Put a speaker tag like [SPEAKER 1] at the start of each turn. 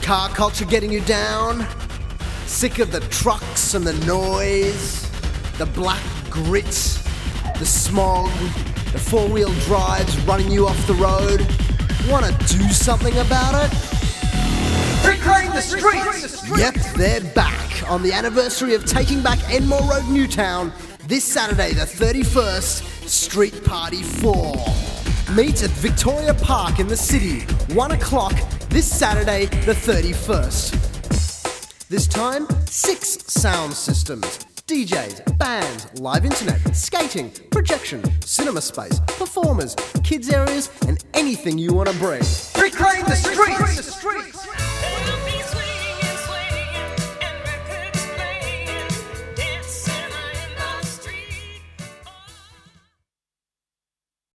[SPEAKER 1] car culture getting you down? Sick of the trucks and the noise, the black grit, the smog, the four-wheel drives running you off the road? Wanna do something about it?
[SPEAKER 2] Reclaim the streets!
[SPEAKER 1] Yep, they're back on the anniversary of taking back Enmore Road, Newtown, this Saturday the 31st, Street Party 4. Meet at Victoria Park in the city, 1 o'clock this Saturday the 31st. This time, 6 sound systems, DJs, bands, live internet, skating, projection, cinema space, performers, kids areas, and anything you want to bring.
[SPEAKER 2] Reclaim the streets!